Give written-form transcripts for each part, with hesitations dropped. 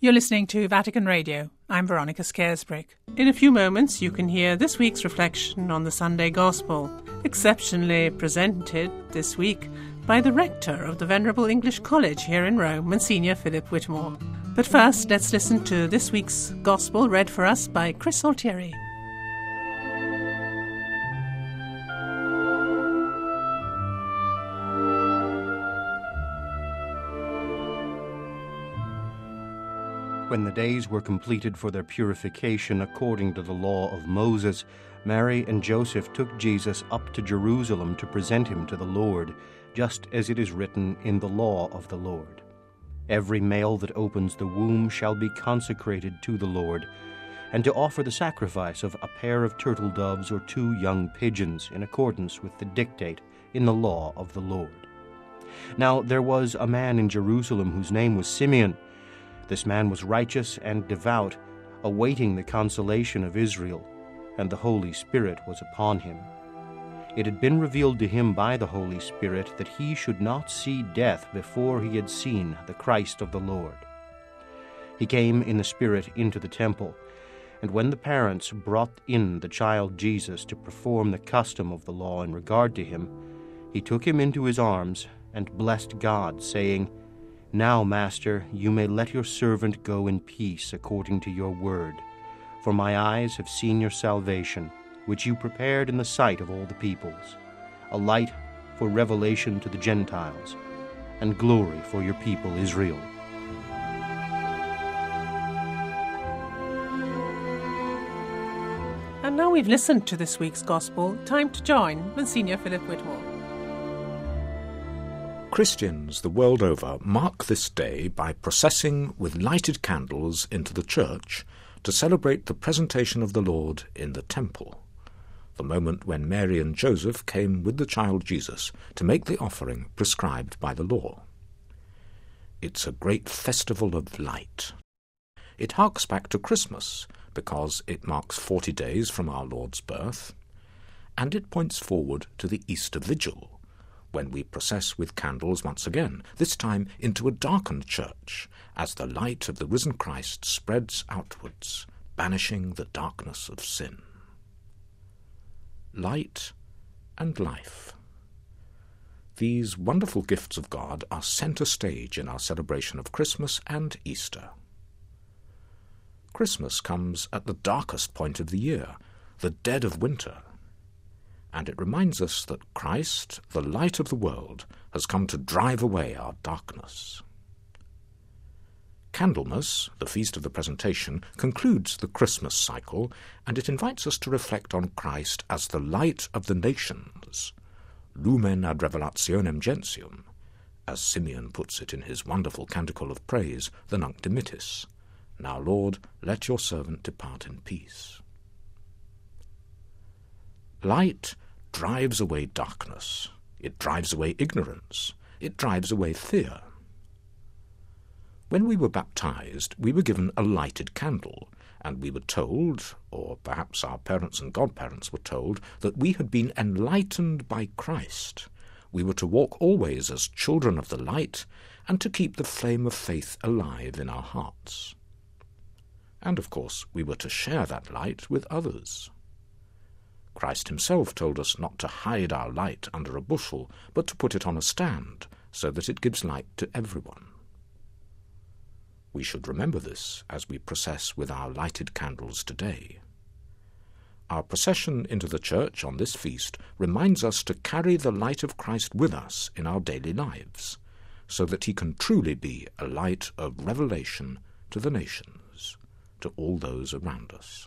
You're listening to Vatican Radio. I'm Veronica Scaresbrick. In a few moments, you can hear this week's reflection on the Sunday Gospel, exceptionally presented this week by the rector of the Venerable English College here in Rome, Monsignor Philip Whitmore. But first, let's listen to this week's Gospel read for us by Chris Altieri. When the days were completed for their purification according to the law of Moses, Mary and Joseph took Jesus up to Jerusalem to present him to the Lord, just as it is written in the law of the Lord. Every male that opens the womb shall be consecrated to the Lord, and to offer the sacrifice of a pair of turtle doves or 2 young pigeons in accordance with the dictate in the law of the Lord. Now there was a man in Jerusalem whose name was Simeon. This man was righteous and devout, awaiting the consolation of Israel, and the Holy Spirit was upon him. It had been revealed to him by the Holy Spirit that he should not see death before he had seen the Christ of the Lord. He came in the Spirit into the temple, and when the parents brought in the child Jesus to perform the custom of the law in regard to him, he took him into his arms and blessed God, saying, "Now, Master, you may let your servant go in peace according to your word. For my eyes have seen your salvation, which you prepared in the sight of all the peoples, a light for revelation to the Gentiles, and glory for your people Israel." And now we've listened to this week's Gospel, time to join Monsignor Philip Whitmore. Christians the world over mark this day by processing with lighted candles into the church to celebrate the presentation of the Lord in the temple, the moment when Mary and Joseph came with the child Jesus to make the offering prescribed by the law. It's a great festival of light. It harks back to Christmas because it marks 40 days from our Lord's birth, and it points forward to the Easter Vigil, when we process with candles once again, this time into a darkened church, as the light of the risen Christ spreads outwards, banishing the darkness of sin. Light and life. These wonderful gifts of God are centre stage in our celebration of Christmas and Easter. Christmas comes at the darkest point of the year, the dead of winter, and it reminds us that Christ, the light of the world, has come to drive away our darkness. Candlemas, the Feast of the Presentation, concludes the Christmas cycle, and it invites us to reflect on Christ as the light of the nations, lumen ad revelationem gentium, as Simeon puts it in his wonderful canticle of praise, the Nunc Dimittis. Now, Lord, let your servant depart in peace. Light drives away darkness. It drives away ignorance. It drives away fear. When we were baptized, we were given a lighted candle, and we were told, or perhaps our parents and godparents were told, that we had been enlightened by Christ. We were to walk always as children of the light, and to keep the flame of faith alive in our hearts. And, of course, we were to share that light with others. Christ himself told us not to hide our light under a bushel, but to put it on a stand, so that it gives light to everyone. We should remember this as we process with our lighted candles today. Our procession into the church on this feast reminds us to carry the light of Christ with us in our daily lives, so that he can truly be a light of revelation to the nations, to all those around us.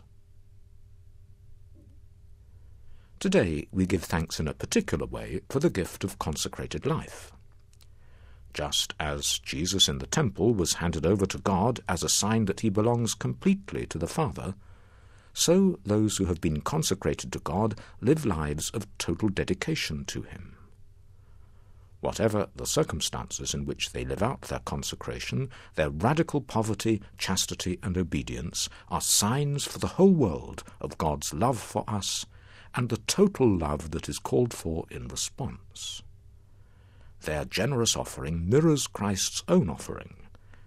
Today we give thanks in a particular way for the gift of consecrated life. Just as Jesus in the temple was handed over to God as a sign that he belongs completely to the Father, so those who have been consecrated to God live lives of total dedication to him. Whatever the circumstances in which they live out their consecration, their radical poverty, chastity, and obedience are signs for the whole world of God's love for us and the total love that is called for in response. Their generous offering mirrors Christ's own offering,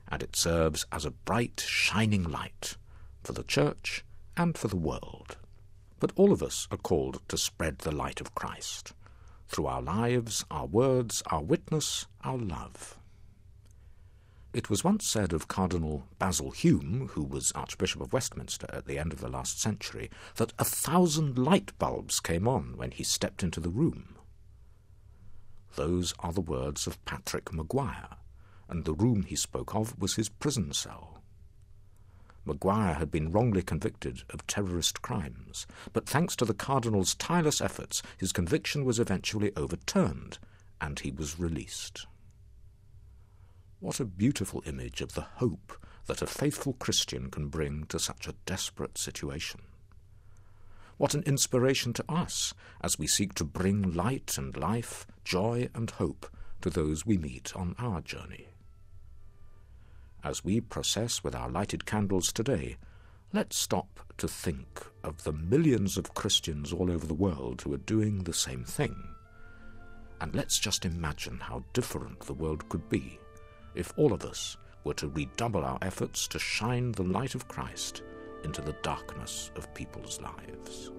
and it serves as a bright, shining light for the Church and for the world. But all of us are called to spread the light of Christ through our lives, our words, our witness, our love. It was once said of Cardinal Basil Hume, who was Archbishop of Westminster at the end of the last century, that 1,000 light bulbs came on when he stepped into the room. Those are the words of Patrick Maguire, and the room he spoke of was his prison cell. Maguire had been wrongly convicted of terrorist crimes, but thanks to the Cardinal's tireless efforts, his conviction was eventually overturned, and he was released. What a beautiful image of the hope that a faithful Christian can bring to such a desperate situation. What an inspiration to us as we seek to bring light and life, joy and hope to those we meet on our journey. As we process with our lighted candles today, let's stop to think of the millions of Christians all over the world who are doing the same thing. And let's just imagine how different the world could be if all of us were to redouble our efforts to shine the light of Christ into the darkness of people's lives.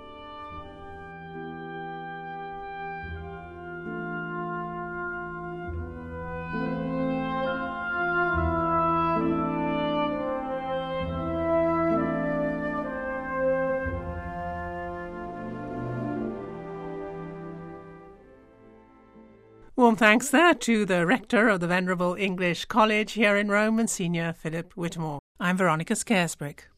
Warm thanks there to the rector of the Venerable English College here in Rome, Monsignor Philip Whittemore. I'm Veronica Scaresbrick.